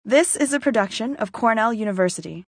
This is a production of Cornell University.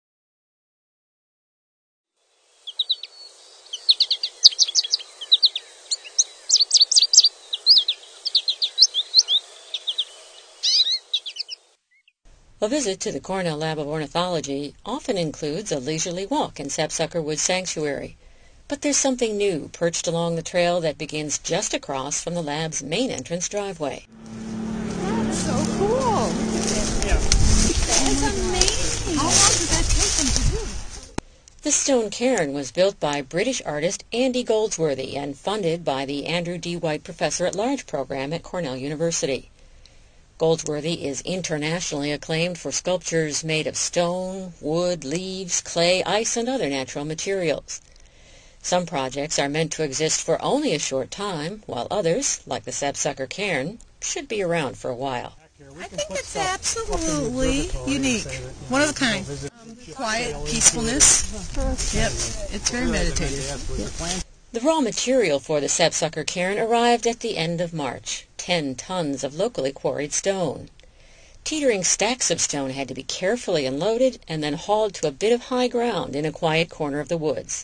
A visit to the Cornell Lab of Ornithology often includes a leisurely walk in Sapsucker Woods Sanctuary. But there's something new perched along the trail that begins just across from the lab's main entrance driveway. That's so cool. That's amazing. How long did that take them to do? This stone cairn was built by British artist Andy Goldsworthy and funded by the Andrew D. White Professor at Large program at Cornell University. Goldsworthy is internationally acclaimed for sculptures made of stone, wood, leaves, clay, ice, and other natural materials. Some projects are meant to exist for only a short time, while others, like the Sapsucker Cairn, should be around for a while. I think it's absolutely unique. One of a kind. Quiet, peacefulness. Yep, it's very meditative. The raw material for the Sapsucker Cairn arrived at the end of March, 10 tons of locally quarried stone. Teetering stacks of stone had to be carefully unloaded and then hauled to a bit of high ground in a quiet corner of the woods.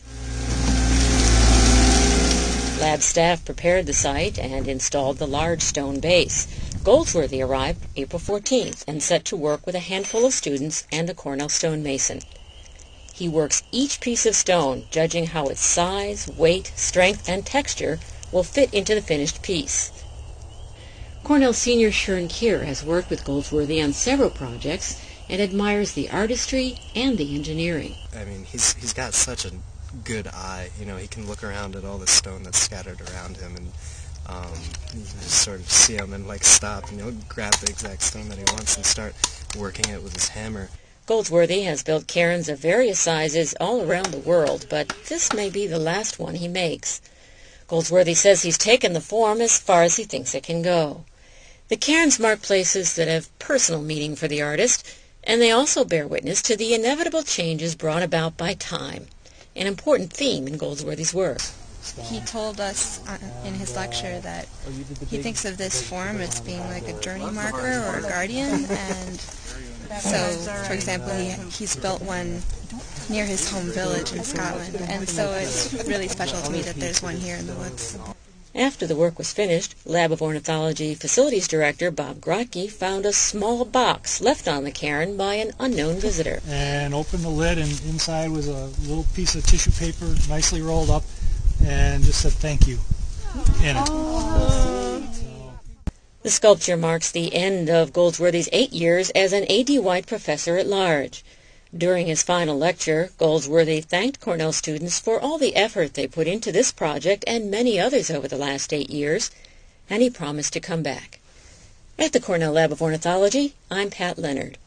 Lab staff prepared the site and installed the large stone base. Goldsworthy arrived April 14th and set to work with a handful of students and a Cornell stonemason. He works each piece of stone, judging how its size, weight, strength, and texture will fit into the finished piece. Cornell senior Shern Keir has worked with Goldsworthy on several projects and admires the artistry and the engineering. I mean, he's got such a good eye. You know, he can look around at all the stone that's scattered around him and you just sort of see him and stop and grab the exact stone that he wants and start working it with his hammer. Goldsworthy has built cairns of various sizes all around the world, but this may be the last one he makes. Goldsworthy says he's taken the form as far as he thinks it can go. The cairns mark places that have personal meaning for the artist, and they also bear witness to the inevitable changes brought about by time, an important theme in Goldsworthy's work. He told us in his lecture that he thinks of this form as being like a journey marker or a guardian, and so, for example, he's built one near his home village in Scotland, and so it's really special to me that there's one here in the woods. After the work was finished, Lab of Ornithology Facilities Director Bob Grotke found a small box left on the cairn by an unknown visitor. And opened the lid, and inside was a little piece of tissue paper, nicely rolled up, and just said thank you in it. The sculpture marks the end of Goldsworthy's 8 years as an A.D. White Professor at Large. During his final lecture, Goldsworthy thanked Cornell students for all the effort they put into this project and many others over the last 8 years, and he promised to come back. At the Cornell Lab of Ornithology, I'm Pat Leonard.